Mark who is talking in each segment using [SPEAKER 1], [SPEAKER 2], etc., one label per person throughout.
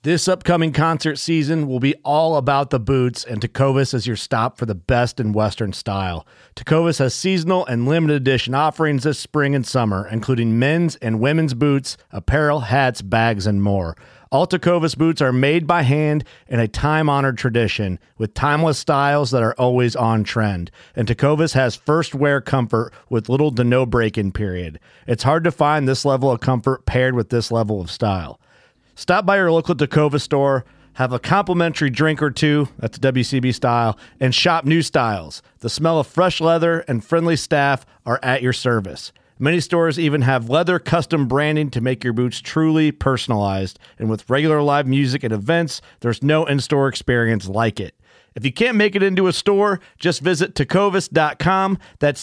[SPEAKER 1] This upcoming concert season will be all about the boots, and Tecovas is your stop for the best in Western style. Tecovas has seasonal and limited edition offerings this spring and summer, including men's and women's boots, apparel, hats, bags, and more. All Tecovas boots are made by hand in a time-honored tradition with timeless styles that are always on trend. And Tecovas has first wear comfort with little to no break-in period. It's hard to find this level of comfort paired with this level of style. Stop by your local Tecovas store, have a complimentary drink or two, that's WCB style, and shop new styles. The smell of fresh leather and friendly staff are at your service. Many stores even have leather custom branding to make your boots truly personalized. And with regular live music and events, there's no in-store experience like it. If you can't make it into a store, just visit tecovas.com. That's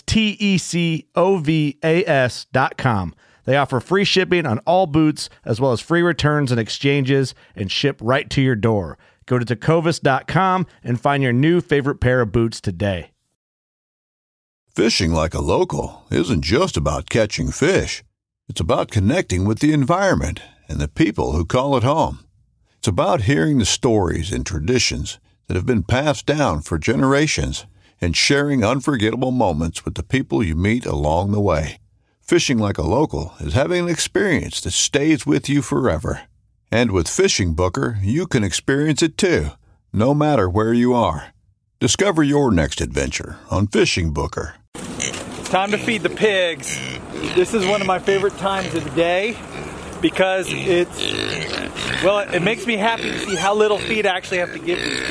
[SPEAKER 1] TECOVAS.com. They offer free shipping on all boots, as well as free returns and exchanges, and ship right to your door. Go to tecovas.com and find your new favorite pair of boots today.
[SPEAKER 2] Fishing like a local isn't just about catching fish. It's about connecting with the environment and the people who call it home. It's about hearing the stories and traditions that have been passed down for generations and sharing unforgettable moments with the people you meet along the way. Fishing like a local is having an experience that stays with you forever. And with Fishing Booker, you can experience it too, no matter where you are. Discover your next adventure on Fishing Booker.
[SPEAKER 3] It's time to feed the pigs. This is one of my favorite times of the day because it makes me happy to see how little feed I actually have to give these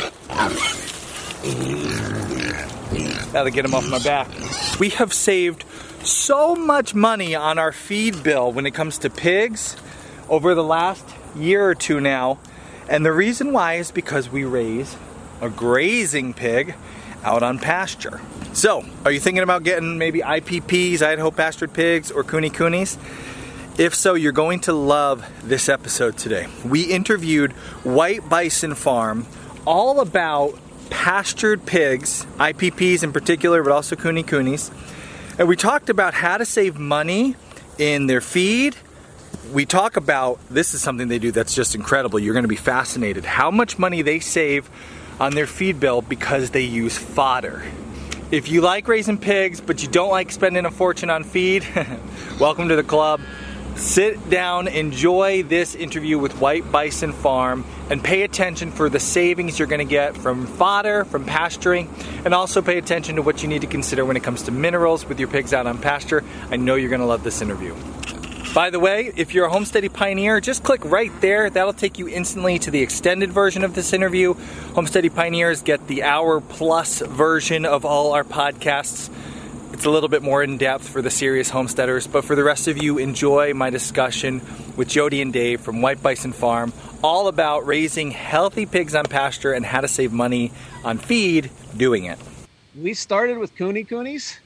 [SPEAKER 3] pigs. Now to get them off my back. We have saved so much money on our feed bill when it comes to pigs over the last year or two now. And the reason why is because we raise a grazing pig out on pasture. So, are you thinking about getting maybe IPPs, Idaho pastured pigs, or Kune-Kunes? If so, you're going to love this episode today. We interviewed White Bison Farm all about pastured pigs, IPPs in particular, but also Kune-Kunes. And we talked about how to save money in their feed. We talk about, this is something they do that's just incredible. You're going to be fascinated. How much money they save on their feed bill because they use fodder. If you like raising pigs, but you don't like spending a fortune on feed, welcome to the club. Sit down, enjoy this interview with White Bison Farm, and pay attention for the savings you're going to get from fodder, from pasturing, and also pay attention to what you need to consider when it comes to minerals with your pigs out on pasture. I know you're going to love this interview. By the way, if you're a Homesteady Pioneer, just click right there. That'll take you instantly to the extended version of this interview. Homesteady Pioneers get the hour-plus version of all our podcasts. It's a little bit more in-depth for the serious homesteaders, but for the rest of you, enjoy my discussion with Jody and Dave from White Bison Farm, all about raising healthy pigs on pasture and how to save money on feed doing it.
[SPEAKER 4] We started with Kune-Kunes.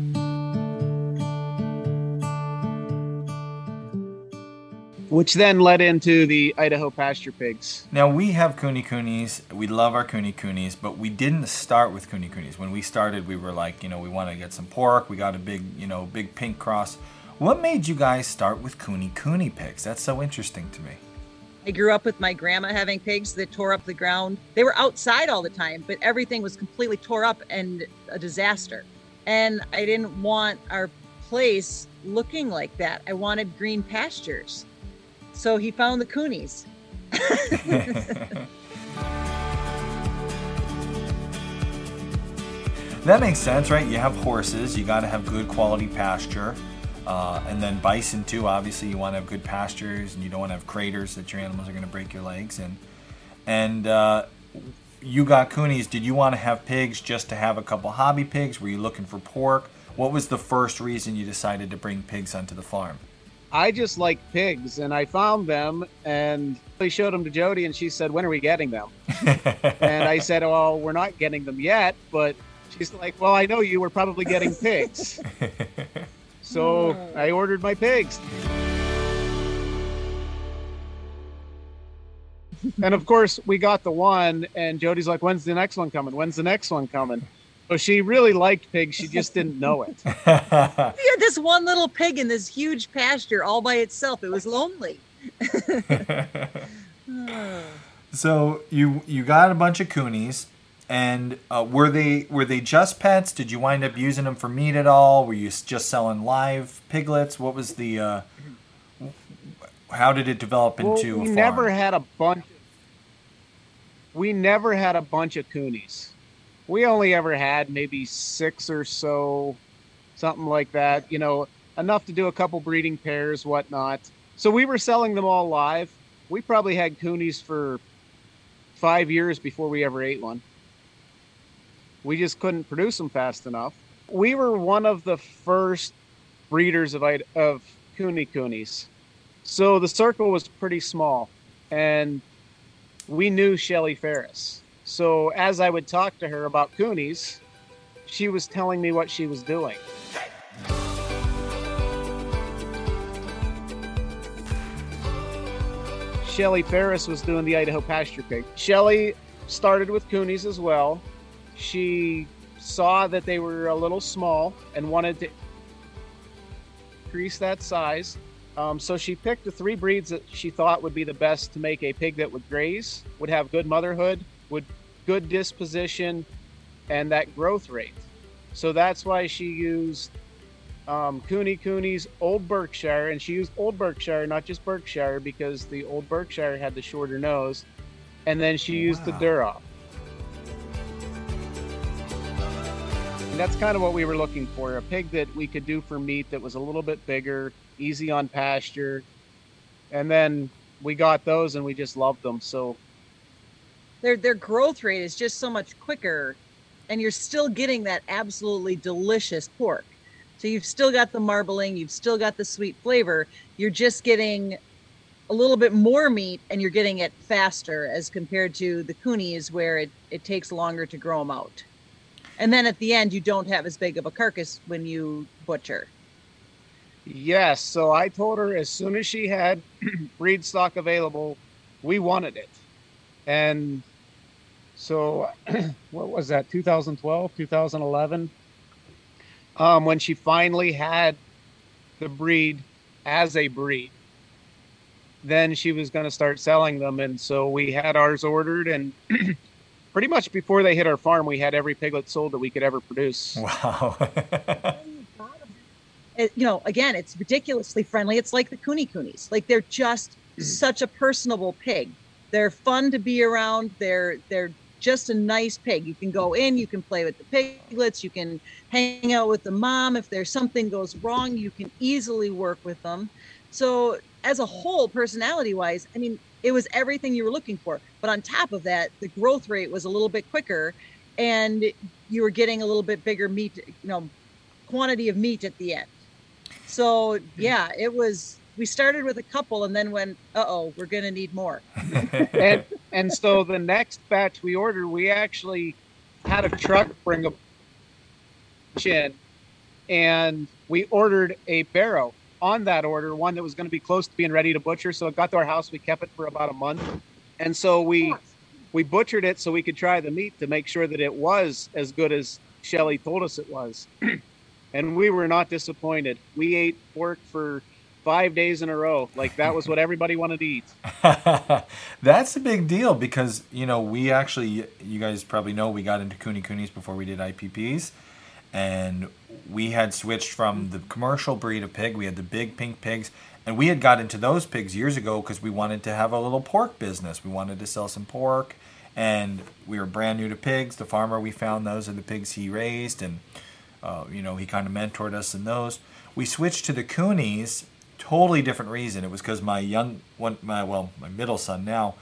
[SPEAKER 4] Which then led into the Idaho pasture pigs.
[SPEAKER 3] Now we have Kune-Kunes, we love our Kune-Kunes, but we didn't start with Kune-Kunes. When we started, we were like, we wanted to get some pork, we got a big pink cross. What made you guys start with Kune-Kune pigs? That's so interesting to me.
[SPEAKER 5] I grew up with my grandma having pigs that tore up the ground. They were outside all the time, but everything was completely tore up and a disaster. And I didn't want our place looking like that. I wanted green pastures. So he found the Kunes.
[SPEAKER 3] That makes sense, right? You have horses, you got to have good quality pasture. And then bison too, obviously you want to have good pastures and you don't want to have craters that your animals are going to break your legs in. And you got Kunes. Did you want to have pigs just to have a couple hobby pigs? Were you looking for pork? What was the first reason you decided to bring pigs onto the farm?
[SPEAKER 4] I just like pigs, and I found them, and I showed them to Jody, and she said, when are we getting them? And I said, well, we're not getting them yet, but she's like, well, I know you were probably getting pigs. So I ordered my pigs. And of course, we got the one, and Jody's like, when's the next one coming? When's the next one coming? So she really liked pigs. She just didn't know it.
[SPEAKER 5] We had this one little pig in this huge pasture all by itself. It was lonely.
[SPEAKER 3] So you got a bunch of coonies, and were they just pets? Did you wind up using them for meat at all? Were you just selling live piglets? What was the how did it develop into a farm?
[SPEAKER 4] We never had a bunch of coonies. We only ever had maybe 6 or so, something like that, enough to do a couple breeding pairs, whatnot. So we were selling them all live. We probably had coonies for 5 years before we ever ate one. We just couldn't produce them fast enough. We were one of the first breeders of coonies. So the circle was pretty small, and we knew Shelly Ferris. So as I would talk to her about coonies, she was telling me what she was doing. Shelly Ferris was doing the Idaho pasture pig. Shelly started with coonies as well. She saw that they were a little small and wanted to increase that size. So she picked the 3 breeds that she thought would be the best to make a pig that would graze, would have good motherhood, would good disposition, and that growth rate. So that's why she used Coonies Old Berkshire, and she used Old Berkshire, not just Berkshire, because the Old Berkshire had the shorter nose, and then she used the Duroc. And that's kind of what we were looking for, a pig that we could do for meat that was a little bit bigger, easy on pasture, and then we got those and we just loved them. So
[SPEAKER 5] their growth rate is just so much quicker, and you're still getting that absolutely delicious pork. So you've still got the marbling, you've still got the sweet flavor. You're just getting a little bit more meat, and you're getting it faster as compared to the coonies, where it takes longer to grow them out. And then at the end, you don't have as big of a carcass when you butcher.
[SPEAKER 4] Yes, so I told her as soon as she had breed stock available, we wanted it. And so what was that, 2012, 2011? When she finally had the breed as a breed, then she was going to start selling them. And so we had ours ordered, and pretty much before they hit our farm, we had every piglet sold that we could ever produce.
[SPEAKER 3] Wow.
[SPEAKER 5] Again, it's ridiculously friendly. It's like the coonies. Like, they're just such a personable pig. They're fun to be around. They're just a nice pig. You can go in, you can play with the piglets, you can hang out with the mom. If there's something goes wrong, you can easily work with them. So as a whole, personality wise, I mean, it was everything you were looking for. But on top of that, the growth rate was a little bit quicker, and you were getting a little bit bigger meat, quantity of meat at the end. So yeah, we started with a couple and then went, we're going to need more.
[SPEAKER 4] and so the next batch we ordered, we actually had a truck bring a in, and we ordered a barrow on that order, one that was going to be close to being ready to butcher. So it got to our house. We kept it for about a month. And so we butchered it so we could try the meat to make sure that it was as good as Shelly told us it was. And we were not disappointed. We ate pork for 5 days in a row. Like, that was what everybody wanted to eat.
[SPEAKER 3] That's a big deal because, we actually, you guys probably know, we got into coonies before we did IPPs. And we had switched from the commercial breed of pig. We had the big pink pigs. And we had got into those pigs years ago because we wanted to have a little pork business. We wanted to sell some pork. And we were brand new to pigs. The farmer we found, those are the pigs he raised. And he kind of mentored us in those. We switched to the coonies, totally different reason. It was because my middle son now,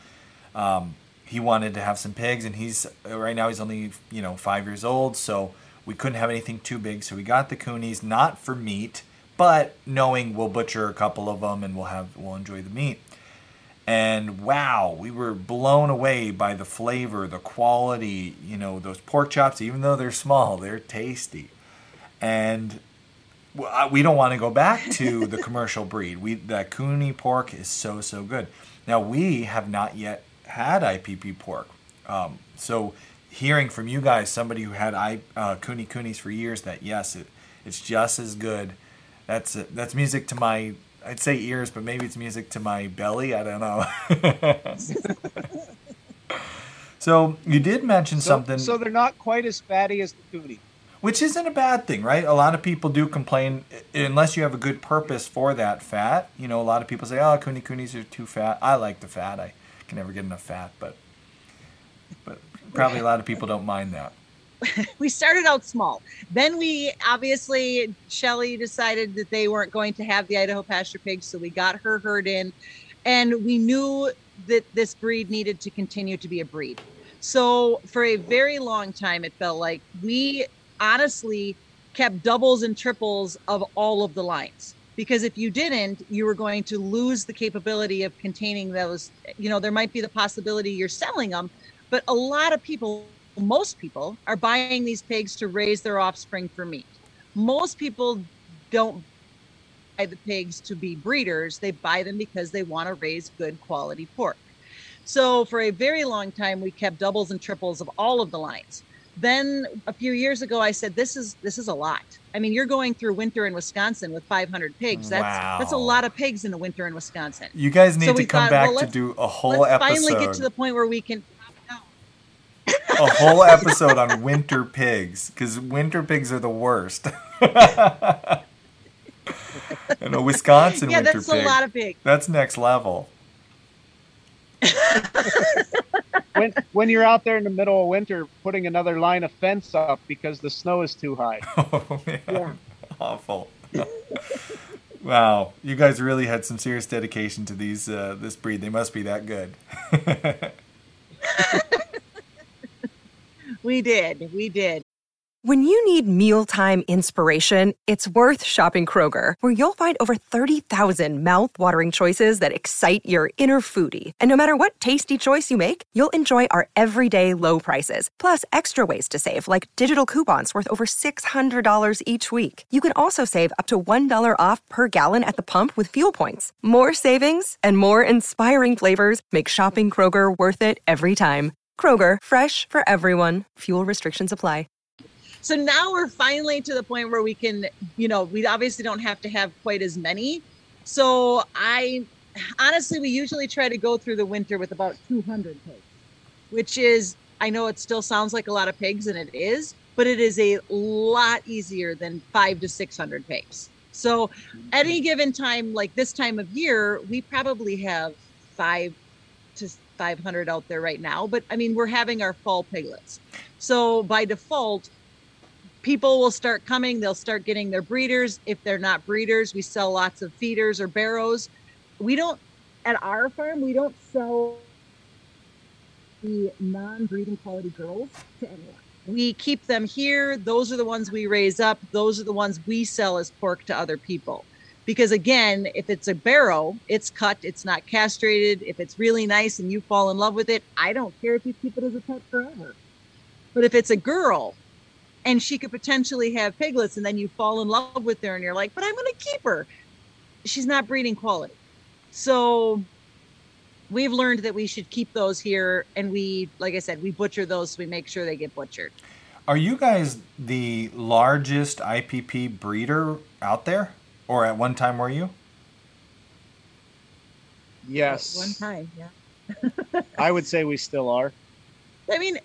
[SPEAKER 3] he wanted to have some pigs, and right now he's only 5 years old, so we couldn't have anything too big. So we got the coonies, not for meat, but knowing we'll butcher a couple of them and we'll enjoy the meat. And wow, we were blown away by the flavor, the quality. Those pork chops, even though they're small, they're tasty. And we don't want to go back to the commercial breed. That Cooney pork is so, so good. Now, we have not yet had IPP pork. So hearing from you guys, somebody who had coonies for years, that yes, it's just as good. That's music to my I'd say ears, but maybe it's music to my belly. I don't know. So you did mention something.
[SPEAKER 4] So they're not quite as fatty as the Cooney.
[SPEAKER 3] Which isn't a bad thing, right? A lot of people do complain, unless you have a good purpose for that fat. You know, a lot of people say, oh, Coonies are too fat. I like the fat. I can never get enough fat, but probably a lot of people don't mind that.
[SPEAKER 5] We started out small. Then Shelly decided that they weren't going to have the Idaho pasture pigs, so we got her herd in, and we knew that this breed needed to continue to be a breed. So for a very long time, it felt like we honestly kept doubles and triples of all of the lines, because if you didn't, you were going to lose the capability of containing those. You know, there might be the possibility you're selling them, but a lot of people, most people, are buying these pigs to raise their offspring for meat. Most people don't buy the pigs to be breeders. They buy them because they want to raise good quality pork. So for a very long time, we kept doubles and triples of all of the lines. Then a few years ago, I said, this is a lot. I mean, you're going through winter in Wisconsin with 500 pigs. That's a lot of pigs in the winter in Wisconsin.
[SPEAKER 3] You guys need to come back to do a whole episode.
[SPEAKER 5] Let's finally get to the point where we can
[SPEAKER 3] a whole episode on winter pigs, because winter pigs are the worst. And a Wisconsin winter pig.
[SPEAKER 5] Yeah, that's a lot of pigs.
[SPEAKER 3] That's next level.
[SPEAKER 4] when you're out there in the middle of winter putting another line of fence up because the snow is too high.
[SPEAKER 3] Oh, man. Yeah. Awful. Wow. You guys really had some serious dedication to this breed. They must be that good.
[SPEAKER 5] We did.
[SPEAKER 6] When you need mealtime inspiration, it's worth shopping Kroger, where you'll find over 30,000 mouth-watering choices that excite your inner foodie. And no matter what tasty choice you make, you'll enjoy our everyday low prices, plus extra ways to save, like digital coupons worth over $600 each week. You can also save up to $1 off per gallon at the pump with fuel points. More savings and more inspiring flavors make shopping Kroger worth it every time. Kroger, fresh for everyone. Fuel restrictions apply.
[SPEAKER 5] So now we're finally to the point where we can, we obviously don't have to have quite as many. So we usually try to go through the winter with about 200 pigs, which is, I know it still sounds like a lot of pigs, and it is, but it is a lot easier than 500 to 600 pigs. So at any given time, like this time of year, we probably have 500 to 500 out there right now. But I mean, we're having our fall piglets. So by default, people will start coming. They'll start getting their breeders. If they're not breeders, we sell lots of feeders or barrows. At our farm, we don't sell the non-breeding quality girls to anyone. We keep them here. Those are the ones we raise up. Those are the ones we sell as pork to other people. Because again, if it's a barrow, it's cut, it's not castrated. If it's really nice and you fall in love with it, I don't care if you keep it as a pet forever. But if it's a girl and she could potentially have piglets and then you fall in love with her and you're like, but I'm going to keep her, she's not breeding quality. So we've learned that we should keep those here. And we, like I said, we butcher those. So we make sure they get butchered.
[SPEAKER 3] Are you guys the largest IPP breeder out there? Or at one time were you?
[SPEAKER 4] Yes.
[SPEAKER 5] At one time, yeah.
[SPEAKER 4] I would say we still are.
[SPEAKER 5] I mean,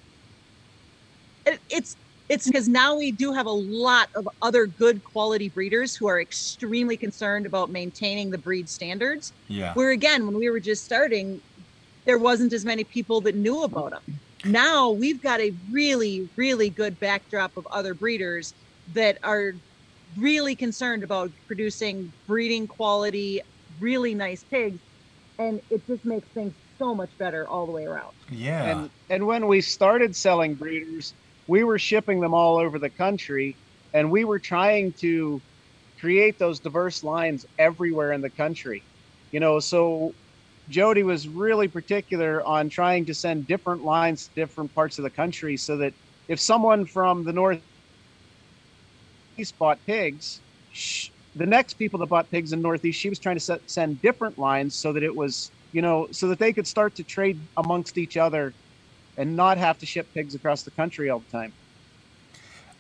[SPEAKER 5] it's because now we do have a lot of other good quality breeders who are extremely concerned about maintaining the breed standards.
[SPEAKER 3] Yeah.
[SPEAKER 5] Where again, when we were just starting, there wasn't as many people that knew about them. Now we've got a really, really good backdrop of other breeders that are really concerned about producing breeding quality, really nice pigs, and it just makes things so much better all the way around.
[SPEAKER 3] Yeah.
[SPEAKER 4] And when we started selling breeders, we were shipping them all over the country, and we were trying to create those diverse lines everywhere in the country. So Jody was really particular on trying to send different lines to different parts of the country so that if someone from the Northeast bought pigs, the next people that bought pigs in Northeast, she was trying to send different lines so that it was, so that they could start to trade amongst each other and not have to ship pigs across the country all the time.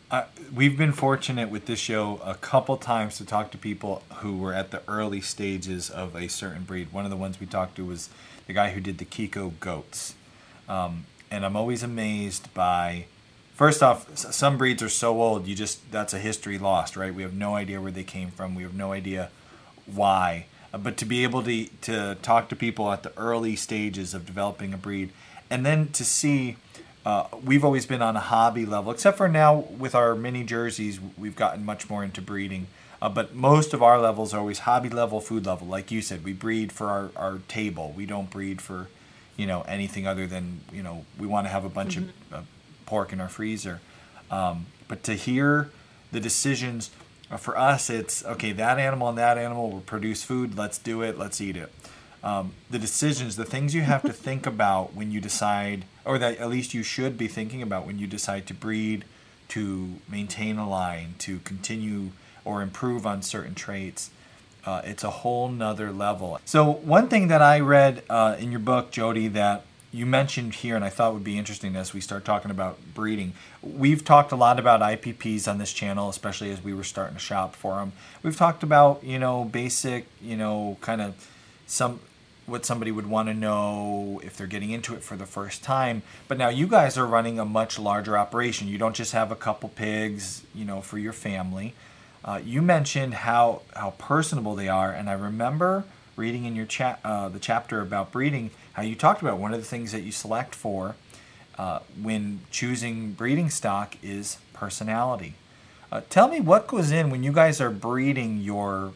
[SPEAKER 3] We've been fortunate with this show a couple times to talk to people who were at the early stages of a certain breed. One of the ones we talked to was the guy who did the Kiko goats. And I'm always amazed by, first off, some breeds are so old, that's a history lost, right? We have no idea where they came from. We have no idea why. But to be able to talk to people at the early stages of developing a breed, and then to see, we've always been on a hobby level, except for now with our mini jerseys, we've gotten much more into breeding. But most of our levels are always hobby level, food level. Like you said, we breed for our table. We don't breed for, anything other than, we want to have a bunch of pork in our freezer. But to hear the decisions, for us, it's, okay, that animal and that animal will produce food. Let's do it. Let's eat it. The decisions, the things you have to think about when you decide, or that at least you should be thinking about when you decide to breed, to maintain a line, to continue or improve on certain traits. It's a whole nother level. So one thing that I read in your book, Jody, that you mentioned here, and I thought would be interesting as we start talking about breeding. We've talked a lot about IPPs on this channel, especially as we were starting to shop for them. We've talked about, basic, kind of what somebody would want to know if they're getting into it for the first time. But now you guys are running a much larger operation. You don't just have a couple pigs, for your family. You mentioned how personable they are, and I remember reading in your the chapter about breeding how you talked about one of the things that you select for when choosing breeding stock is personality. Tell me what goes in when you guys are breeding your,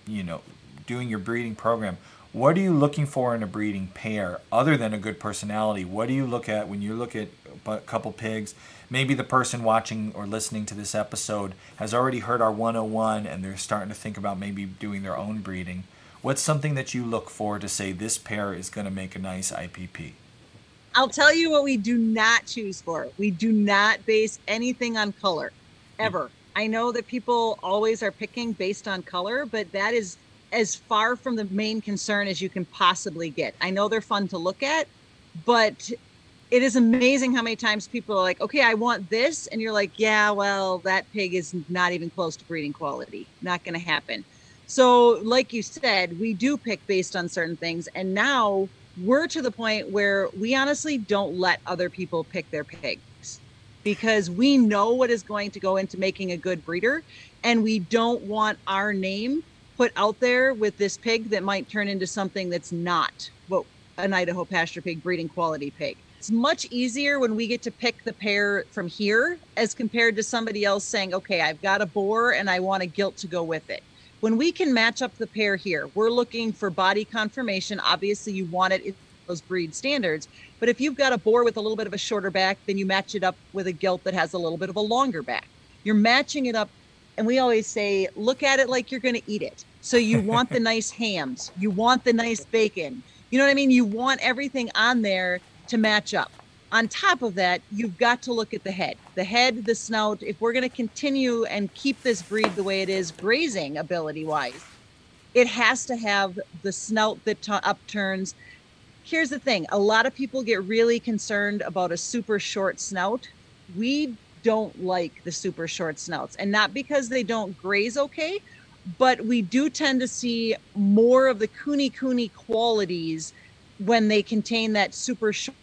[SPEAKER 3] doing your breeding program. What are you looking for in a breeding pair other than a good personality? What do you look at when you look at a couple pigs? Maybe the person watching or listening to this episode has already heard our 101 and they're starting to think about maybe doing their own breeding. What's something that you look for to say this pair is going to make a nice IPP?
[SPEAKER 5] I'll tell you what we do not choose for. We do not base anything on color, ever. I know that people always are picking based on color, but that is as far from the main concern as you can possibly get. I know they're fun to look at, but it is amazing how many times people are like, okay, I want this. And you're like, yeah, well, that pig is not even close to breeding quality. Not going to happen. So like you said, we do pick based on certain things. And now we're to the point where we honestly don't let other people pick their pigs because we know what is going to go into making a good breeder. And we don't want our name put out there with this pig that might turn into something that's not what an Idaho pasture pig breeding quality pig. It's much easier when we get to pick the pair from here as compared to somebody else saying, okay, I've got a boar and I want a gilt to go with it. When we can match up the pair here, we're looking for body conformation. Obviously you want it in those breed standards, but if you've got a boar with a little bit of a shorter back, then you match it up with a gilt that has a little bit of a longer back. You're matching it up. And we always say, look at it like you're going to eat it. So you want the nice hams. You want the nice bacon. You know what I mean? You want everything on there to match up. On top of that, you've got to look at the head. The head, the snout. If we're going to continue and keep this breed the way it is, grazing ability-wise, it has to have the snout that upturns. Here's the thing. A lot of people get really concerned about a super short snout. We don't like the super short snouts, and not because they don't graze okay, but we do tend to see more of the cooney qualities when they contain that super short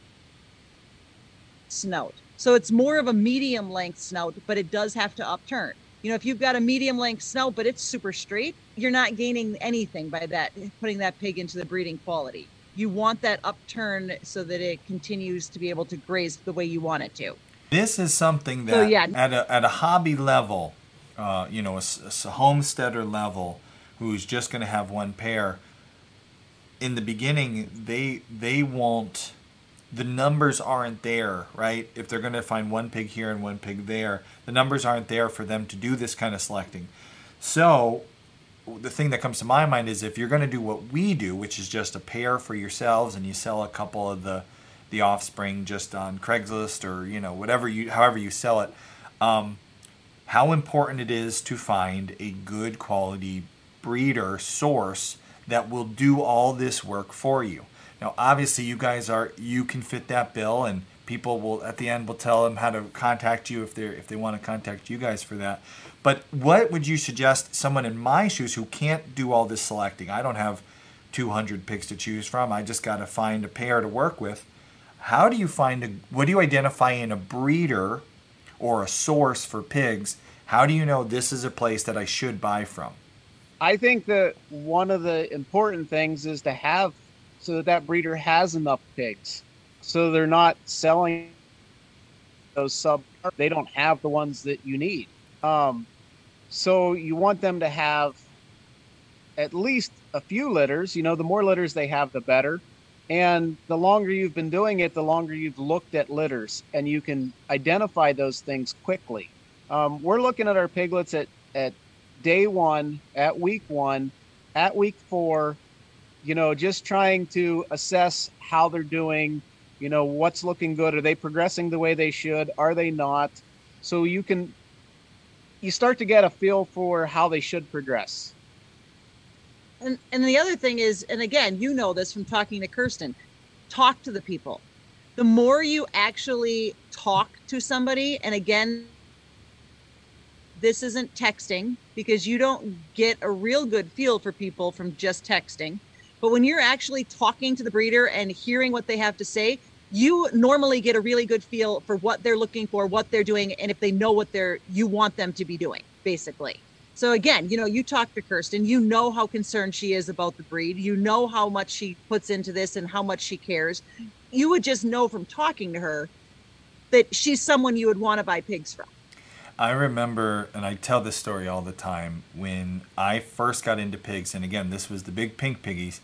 [SPEAKER 5] snout. So it's more of a medium length snout, but it does have to upturn. If you've got a medium length snout, but it's super straight, you're not gaining anything by that, putting that pig into the breeding quality. You want that upturn so that it continues to be able to graze the way you want it to.
[SPEAKER 3] This is something that at a hobby level, a homesteader level, who's just going to have one pair, in the beginning, they won't, the numbers aren't there, right? If they're going to find one pig here and one pig there, the numbers aren't there for them to do this kind of selecting. So the thing that comes to my mind is if you're going to do what we do, which is just a pair for yourselves and you sell a couple of the offspring just on Craigslist or however you sell it, how important it is to find a good quality breeder source that will do all this work for you. Now obviously you guys you can fit that bill, and people will at the end will tell them how to contact you if they want to contact you guys for that. But what would you suggest someone in my shoes who can't do all this selecting? I don't have 200 pigs to choose from. I just got to find a pair to work with. How do you what do you identify in a breeder or a source for pigs? How do you know this is a place that I should buy from?
[SPEAKER 4] I think that one of the important things is to have so that breeder has enough pigs, so they're not selling those they don't have the ones that you need. So you want them to have at least a few litters. The more litters they have, the better. And the longer you've been doing it, the longer you've looked at litters, and you can identify those things quickly. We're looking at our piglets at day one, at week 1, at week 4, just trying to assess how they're doing, what's looking good. Are they progressing the way they should? Are they not? So you start to get a feel for how they should progress.
[SPEAKER 5] And the other thing is, and again, this from talking to Kirsten, talk to the people. The more you actually talk to somebody, and again, this isn't texting, because you don't get a real good feel for people from just texting. But when you're actually talking to the breeder and hearing what they have to say, you normally get a really good feel for what they're looking for, what they're doing, and if they know what you want them to be doing, basically. So again, you talk to Kirsten, how concerned she is about the breed. How much she puts into this and how much she cares. You would just know from talking to her that she's someone you would want to buy pigs from.
[SPEAKER 3] I remember, and I tell this story all the time, when I first got into pigs, and again, this was the big pink piggies,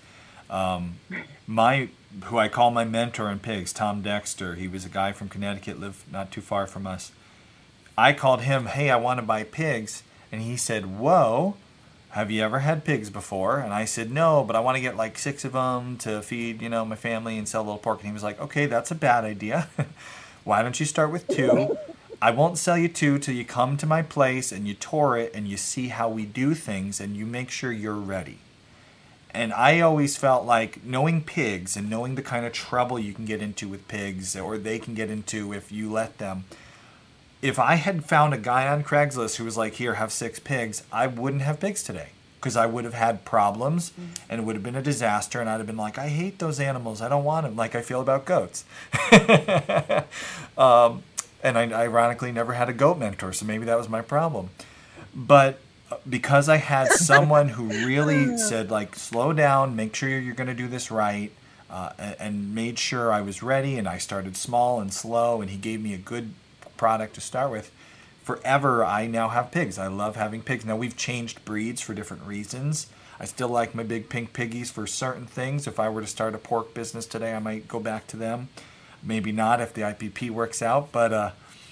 [SPEAKER 3] who I call my mentor in pigs, Tom Dexter, he was a guy from Connecticut, lived not too far from us. I called him, hey, I want to buy pigs. And he said, whoa, have you ever had pigs before? And I said, no, but I want to get like 6 of them to feed, my family and sell a little pork. And he was like, okay, that's a bad idea. Why don't you start with 2? I won't sell you 2 till you come to my place and you tour it and you see how we do things and you make sure you're ready. And I always felt like knowing pigs and knowing the kind of trouble you can get into with pigs, or they can get into if you let them, if I had found a guy on Craigslist who was like, here, have 6 pigs, I wouldn't have pigs today, because I would have had problems and it would have been a disaster. And I'd have been like, I hate those animals. I don't want them, like I feel about goats. And I ironically never had a goat mentor, so maybe that was my problem. But because I had someone who really said, like, slow down, make sure you're going to do this right, and made sure I was ready, and I started small and slow, and he gave me a good product to start with. Forever, I now have pigs. I love having pigs. Now, we've changed breeds for different reasons. I still like my big pink piggies for certain things. If I were to start a pork business today, I might go back to them. Maybe not if the IPP works out. But,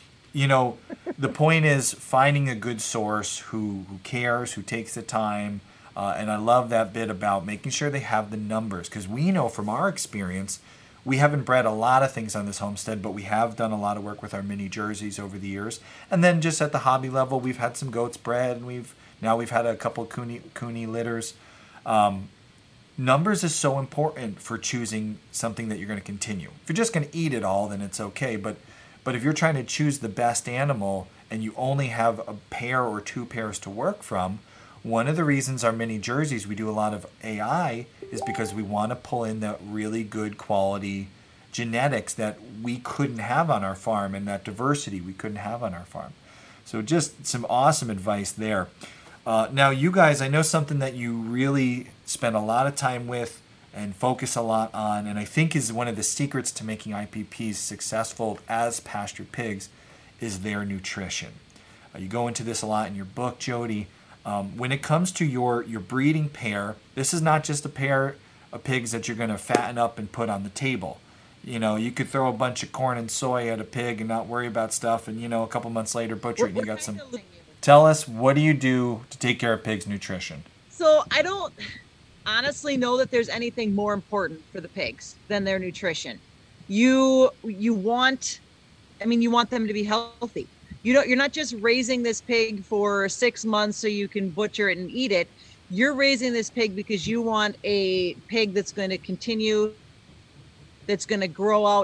[SPEAKER 3] the point is finding a good source who cares, who takes the time. And I love that bit about making sure they have the numbers. Because we know from our experience, we haven't bred a lot of things on this homestead, but we have done a lot of work with our mini jerseys over the years. And then just at the hobby level, we've had some goats bred, and we've had a couple Cooney litters. Numbers is so important for choosing something that you're going to continue. If you're just going to eat it all, then it's okay. But if you're trying to choose the best animal and you only have a pair or 2 pairs to work from, one of the reasons our mini jerseys, we do a lot of AI, is because we want to pull in that really good quality genetics that we couldn't have on our farm, and that diversity we couldn't have on our farm. So just some awesome advice there. Now, you guys, I know something that you really spend a lot of time with and focus a lot on, and I think is one of the secrets to making IPPs successful as pastured pigs, is their nutrition. You go into this a lot in your book, Jody. When it comes to your breeding pair, this is not just a pair of pigs that you're going to fatten up and put on the table. You could throw a bunch of corn and soy at a pig and not worry about stuff, and a couple months later butcher it and you got some. Tell us, what do you do to take care of pigs' nutrition?
[SPEAKER 5] So I don't honestly know that there's anything more important for the pigs than their nutrition. You want them to be healthy. You're not just raising this pig for 6 months so you can butcher it and eat it. You're raising this pig because you want a pig that's going to continue, that's going to grow out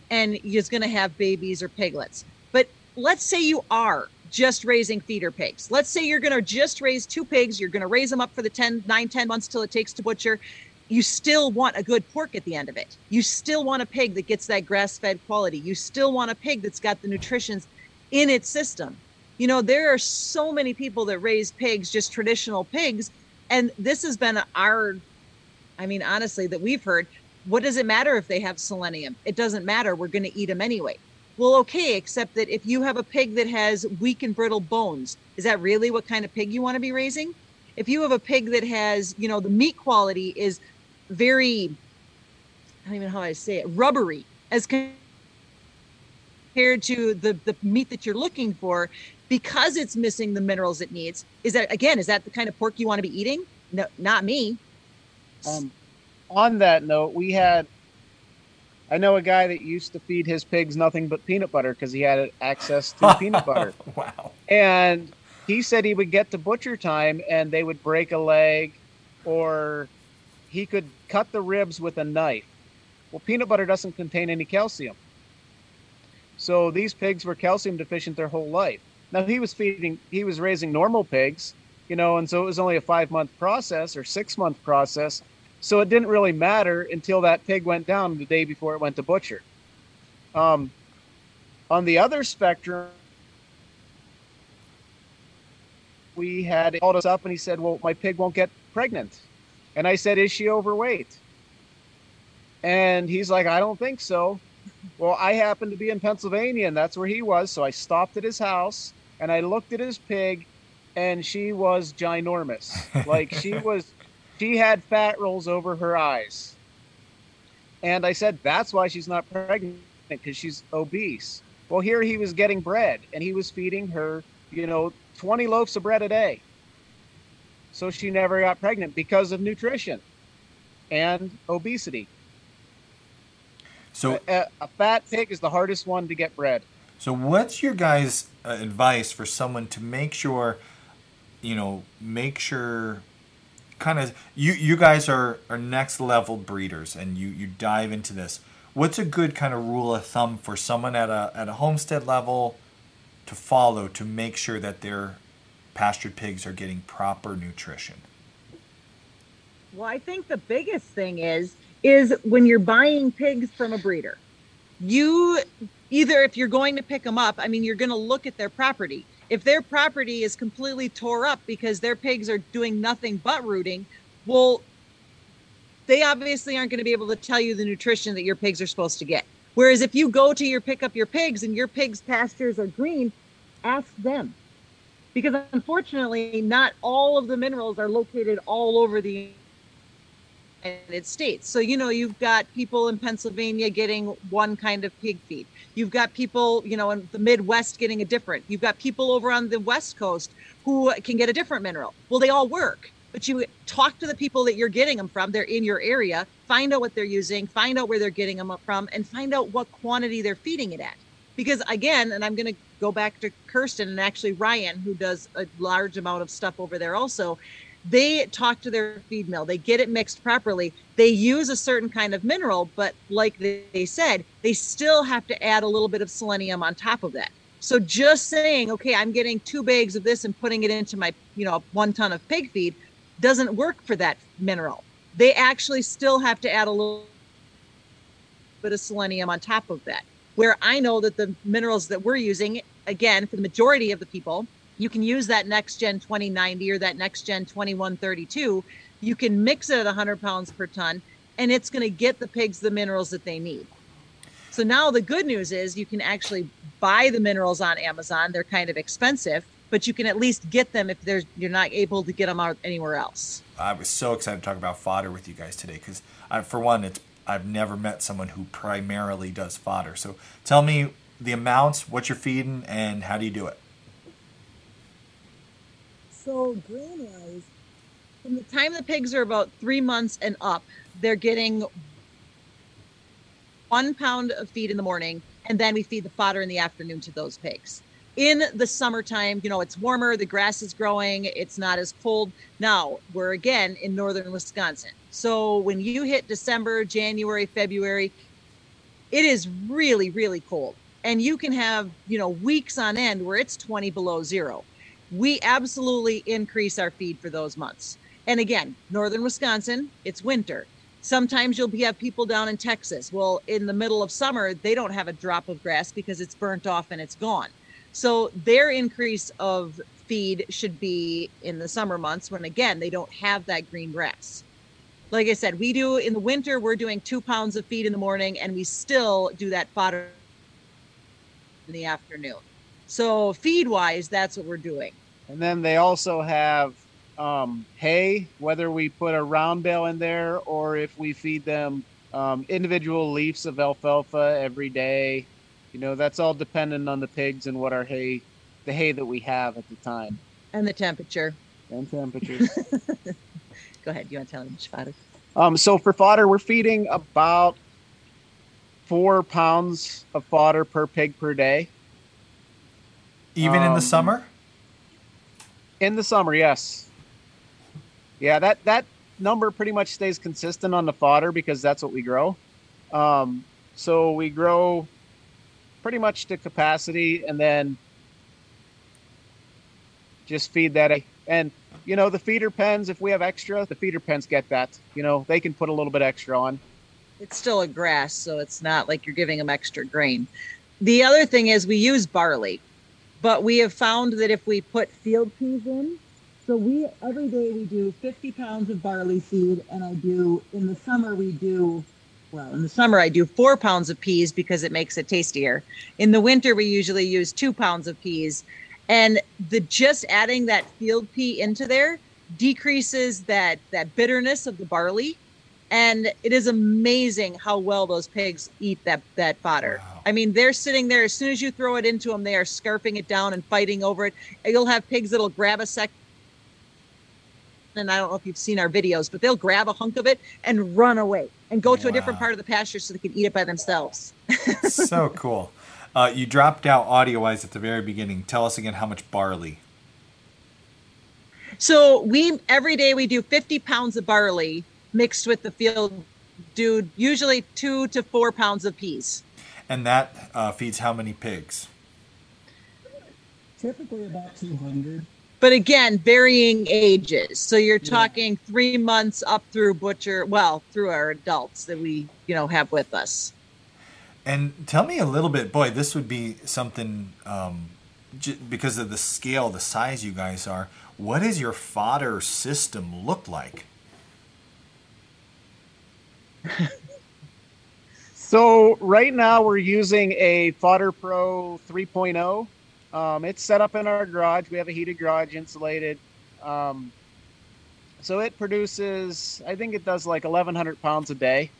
[SPEAKER 5] and you're going to have babies or piglets. But let's say you are just raising feeder pigs. Let's say you're going to just raise 2 pigs. You're going to raise them up for the 9-10 months till it takes to butcher. You still want a good pork at the end of it. You still want a pig that gets that grass-fed quality. You still want a pig that's got the nutrition in its system. You know, there are so many people that raise pigs, just traditional pigs. And this has been honestly, that we've heard, what does it matter if they have selenium? It doesn't matter. We're going to eat them anyway. Well, okay, except that if you have a pig that has weak and brittle bones, is that really what kind of pig you want to be raising? If you have a pig that has, you know, the meat quality is very, I don't even know how I say it, rubbery as compared to the meat that you're looking for, because it's missing the minerals it needs, is that the kind of pork you want to be eating? No, not me.
[SPEAKER 4] On that note, I know a guy that used to feed his pigs nothing but peanut butter because he had access to peanut butter.
[SPEAKER 3] Wow.
[SPEAKER 4] And he said he would get to butcher time and they would break a leg, or he could cut the ribs with a knife. Well, peanut butter doesn't contain any calcium. So these pigs were calcium deficient their whole life. Now he was raising normal pigs, you know, and so it was only a 5-month process or 6-month process. So it didn't really matter until that pig went down the day before it went to butcher. On the other spectrum, we had called us up and he said, well, my pig won't get pregnant. And I said, is she overweight? And he's like, I don't think so. Well, I happened to be in Pennsylvania and that's where he was. So I stopped at his house and I looked at his pig and she was ginormous. Like she had fat rolls over her eyes. And I said, that's why she's not pregnant, because she's obese. Well, here he was getting bread and he was feeding her, 20 loaves of bread a day. So she never got pregnant because of nutrition and obesity.
[SPEAKER 3] So
[SPEAKER 4] a fat pig is the hardest one to get bred.
[SPEAKER 3] So what's your guys' advice for someone to make sure kind of, you guys are next level breeders and you dive into this. What's a good kind of rule of thumb for someone at a homestead level to follow to make sure that their pastured pigs are getting proper nutrition?
[SPEAKER 5] Well, I think the biggest thing is when you're buying pigs from a breeder, if you're going to pick them up, you're going to look at their property. If their property is completely tore up because their pigs are doing nothing but rooting, well, they obviously aren't going to be able to tell you the nutrition that your pigs are supposed to get. Whereas if you go to pick up your pigs and your pigs' pastures are green, ask them. Because unfortunately, not all of the minerals are located all over the United States. So, you've got people in Pennsylvania getting one kind of pig feed. You've got people, in the Midwest getting a different. You've got people over on the West Coast who can get a different mineral. Well, they all work. But you talk to the people that you're getting them from. They're in your area. Find out what they're using. Find out where they're getting them from. And find out what quantity they're feeding it at. Because again, and I'm going to go back to Kirsten and actually Ryan, who does a large amount of stuff over there also. They talk to their feed mill. They get it mixed properly. They use a certain kind of mineral, but like they said, they still have to add a little bit of selenium on top of that. So just saying, okay, I'm getting 2 bags of this and putting it into my, 1 ton of pig feed doesn't work for that mineral. They actually still have to add a little bit of selenium on top of that. Where I know that the minerals that we're using, again, for the majority of the people, you can use that Next Gen 2090 or that Next Gen 2132. You can mix it at 100 pounds per ton, and it's going to get the pigs the minerals that they need. So now the good news is you can actually buy the minerals on Amazon. They're kind of expensive, but you can at least get them if you're not able to get them out anywhere else.
[SPEAKER 3] I was so excited to talk about fodder with you guys today because, for one, I've never met someone who primarily does fodder. So tell me the amounts, what you're feeding, and how do you do it?
[SPEAKER 5] So grain-wise, from the time the pigs are about 3 months and up, they're getting 1 pound of feed in the morning, and then we feed the fodder in the afternoon to those pigs. In the summertime, it's warmer, the grass is growing, it's not as cold. Now, we're again in northern Wisconsin. So when you hit December, January, February, it is really, really cold. And you can have, weeks on end where it's 20 below zero. We absolutely increase our feed for those months. And again, northern Wisconsin, it's winter. Sometimes you'll have people down in Texas. Well, in the middle of summer, they don't have a drop of grass because it's burnt off and it's gone. So their increase of feed should be in the summer months when, again, they don't have that green grass. Like I said, we do in the winter, we're doing 2 pounds of feed in the morning, and we still do that fodder in the afternoon. So feed wise, that's what we're doing.
[SPEAKER 4] And then they also have hay, whether we put a round bale in there or if we feed them individual leaves of alfalfa every day. That's all dependent on the pigs and what the hay that we have at the time.
[SPEAKER 5] And the temperature.
[SPEAKER 4] And temperatures.
[SPEAKER 5] Go ahead. You want to tell them fodder?
[SPEAKER 4] So for fodder, we're feeding about 4 pounds of fodder per pig per day.
[SPEAKER 3] Even in the summer?
[SPEAKER 4] In the summer, yes. Yeah, that number pretty much stays consistent on the fodder because that's what we grow. So we grow pretty much to capacity and then just feed that. And, the feeder pens, if we have extra, the feeder pens get that. They can put a little bit extra on.
[SPEAKER 5] It's still a grass, so it's not like you're giving them extra grain. The other thing is we use barley, but we have found that if we put field peas in, so every day we do 50 pounds of barley seed, and I do in the summer I do 4 pounds of peas because it makes it tastier. In the winter, we usually use 2 pounds of peas, and just adding that field pea into there decreases that bitterness of the barley. And it is amazing how well those pigs eat that fodder. Wow. I mean, they're sitting there. As soon as you throw it into them, they are scarfing it down and fighting over it. You'll have pigs that'll grab a second. And I don't know if you've seen our videos, but they'll grab a hunk of it and run away and go to a different part of the pasture so they can eat it by themselves.
[SPEAKER 3] So cool. You dropped out audio-wise at the very beginning. Tell us again how much barley.
[SPEAKER 5] So every day we do 50 pounds of barley mixed with the field, usually 2 to 4 pounds of peas.
[SPEAKER 3] And that feeds how many pigs?
[SPEAKER 7] Typically about 200.
[SPEAKER 5] But again, varying ages. So you're talking 3 months up through through our adults that we, have with us.
[SPEAKER 3] And tell me a little bit, boy, this would be something, because of the scale, the size you guys are, what does your fodder system look like?
[SPEAKER 4] So right now we're using a Fodder Pro 3.0. It's set up in our garage. We have a heated garage, insulated. So it produces, I think it does like 1,100 pounds a day.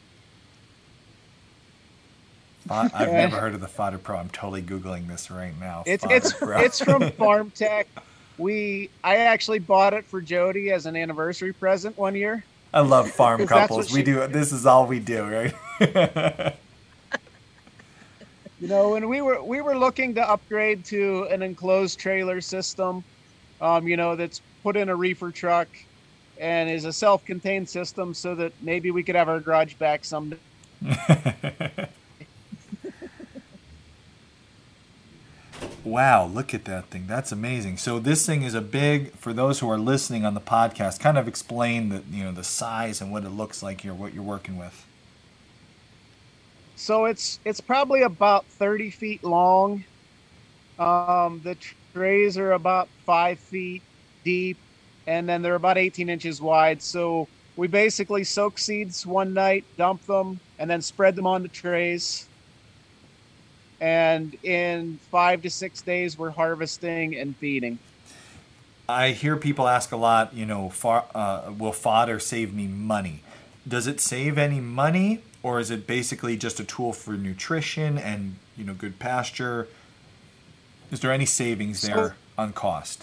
[SPEAKER 3] I've never heard of the Fodder Pro. I'm totally Googling this right now.
[SPEAKER 4] It's from Farm Tech. I actually bought it for Jody as an anniversary present one year.
[SPEAKER 3] I love farm couples. This is all we do, right?
[SPEAKER 4] And we were looking to upgrade to an enclosed trailer system, that's put in a reefer truck and is a self-contained system so that maybe we could have our garage back someday.
[SPEAKER 3] Wow, look at that thing. That's amazing. So this thing is for those who are listening on the podcast, kind of explain the size and what it looks like here, what you're working with.
[SPEAKER 4] So it's probably about 30 feet long. The trays are about 5 feet deep, and then they're about 18 inches wide. So we basically soak seeds one night, dump them, and then spread them on the trays. And in 5 to 6 days, we're harvesting and feeding.
[SPEAKER 3] I hear people ask a lot, will fodder save me money? Does it save any money, or is it basically just a tool for nutrition and, good pasture? Is there any savings there on cost?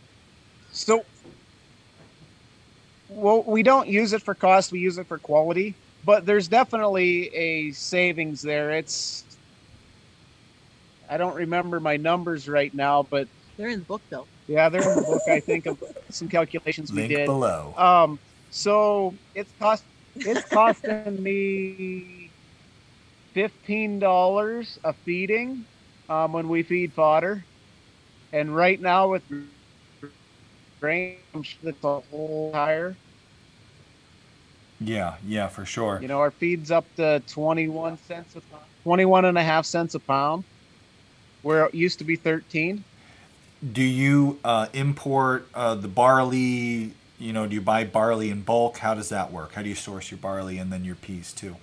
[SPEAKER 4] Well, we don't use it for cost. We use it for quality. But there's definitely a savings there. I don't remember my numbers right now, but
[SPEAKER 5] they're in the book, though.
[SPEAKER 4] Yeah, they're in the book. I think of some calculations we did.
[SPEAKER 3] Link below.
[SPEAKER 4] So it's costing me $15 a feeding when we feed fodder. And right now with grain, I'm sure it's a whole higher.
[SPEAKER 3] Yeah, for sure.
[SPEAKER 4] You know, our feed's up to 21 cents a pound, 21.5 cents a pound, where it used to be 13.
[SPEAKER 3] Do you import the barley? You know, do you buy barley in bulk? How does that work? How do you source your barley and then your peas too?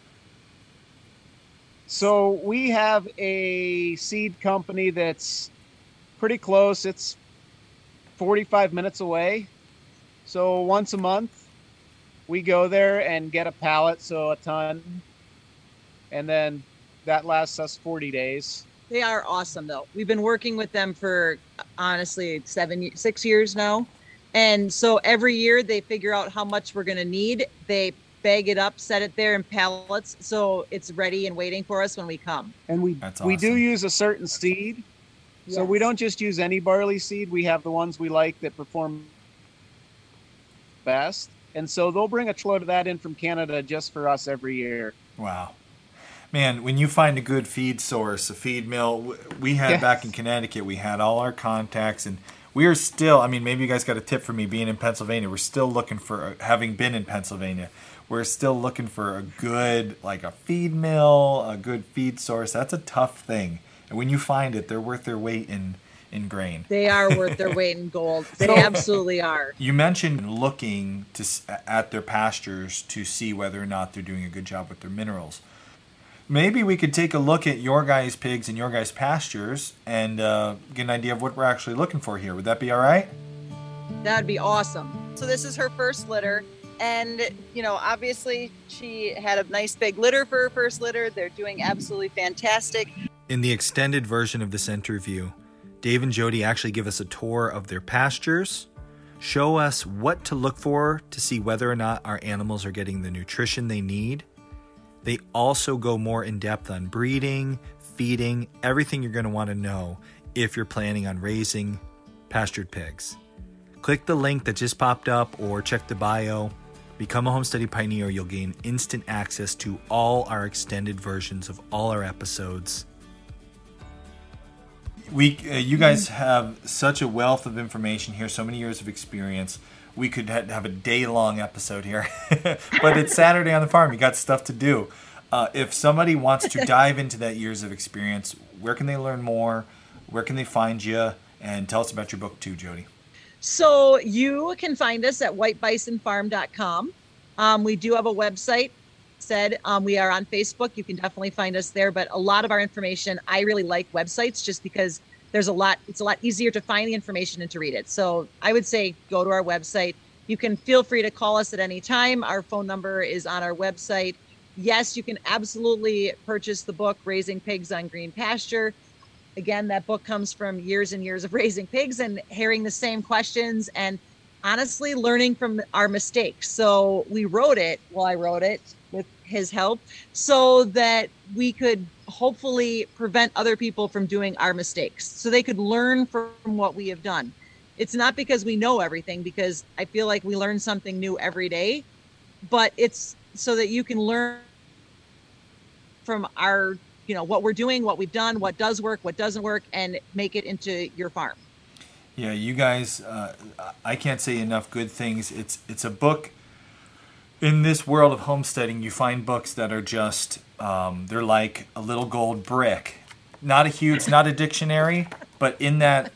[SPEAKER 4] So we have a seed company that's pretty close. It's 45 minutes away. So once a month, we go there and get a pallet, so a ton. And then that lasts us 40 days.
[SPEAKER 5] They are awesome, though. We've been working with them for, honestly, 6 years now. And so every year they figure out how much we're going to need. They bag it up, set it there in pallets, so it's ready and waiting for us when we come.
[SPEAKER 4] And we do use a certain seed.
[SPEAKER 5] Yes.
[SPEAKER 4] So we don't just use any barley seed. We have the ones we like that perform best. And so they'll bring a truckload of that in from Canada just for us every year.
[SPEAKER 3] Wow. Man, when you find a good feed source, a feed mill, we had back in Connecticut, we had all our contacts, and we are still, I mean, maybe you guys got a tip for me being in Pennsylvania. We're still looking for, having been in Pennsylvania, we're still looking for a good, like a feed mill, a good feed source. That's a tough thing. And when you find it, they're worth their weight in grain.
[SPEAKER 5] They are worth their weight in gold. They absolutely are.
[SPEAKER 3] You mentioned looking at their pastures to see whether or not they're doing a good job with their minerals. Maybe we could take a look at your guys' pigs and your guys' pastures and get an idea of what we're actually looking for here. Would that be all right?
[SPEAKER 5] That'd be awesome. So this is her first litter. And, you know, obviously she had a nice big litter for her first litter. They're doing absolutely fantastic.
[SPEAKER 3] In the extended version of this interview, Dave and Jody actually give us a tour of their pastures, show us what to look for to see whether or not our animals are getting the nutrition they need. They also go more in depth on breeding, feeding, everything you're going to want to know if you're planning on raising pastured pigs. Click the link that just popped up or check the bio. Become a Homesteading Pioneer. You'll gain instant access to all our extended versions of all our episodes. You guys have such a wealth of information here, so many years of experience. We could have a day-long episode here, but it's Saturday on the farm. You got stuff to do. If somebody wants to dive into that years of experience, where can they learn more? Where can they find you? And tell us about your book too, Jody.
[SPEAKER 5] So you can find us at whitebisonfarm.com. We do have a website. We are on Facebook. You can definitely find us there. But a lot of our information, I really like websites just because it's a lot easier to find the information and to read it. So I would say go to our website. You can feel free to call us at any time. Our phone number is on our website. Yes, you can absolutely purchase the book, Raising Pigs on Green Pasture. Again, that book comes from years and years of raising pigs and hearing the same questions and honestly learning from our mistakes. So I wrote it with his help so that we could hopefully prevent other people from doing our mistakes, so they could learn from what we have done. It's not because we know everything, because I feel like we learn something new every day, but it's so that you can learn from our, you know, what we're doing, what we've done, what does work, what doesn't work, and make it into your farm.
[SPEAKER 3] Yeah, you guys, I can't say enough good things. It's a book. In this world of homesteading, you find books that are just, they're like a little gold brick. Not a dictionary, but in that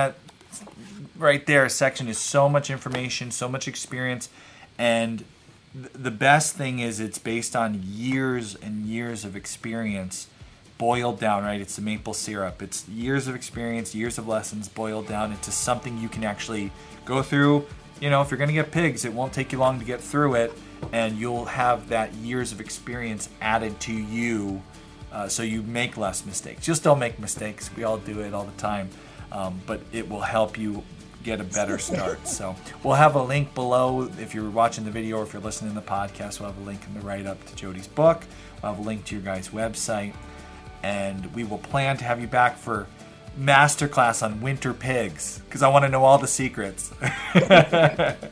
[SPEAKER 3] right there section is so much information, so much experience. And the best thing is it's based on years and years of experience boiled down, right? It's the maple syrup. It's years of experience, years of lessons boiled down into something you can actually go through. You know, if you're going to get pigs, it won't take you long to get through it, and you'll have that years of experience added to you, so you make less mistakes. You'll still make mistakes. We all do it all the time, but it will help you get a better start. So we'll have a link below if you're watching the video or if you're listening to the podcast. We'll have a link in the write-up to Jody's book. We'll have a link to your guys' website, and we will plan to have you back for masterclass on winter pigs, because I want to know all the secrets.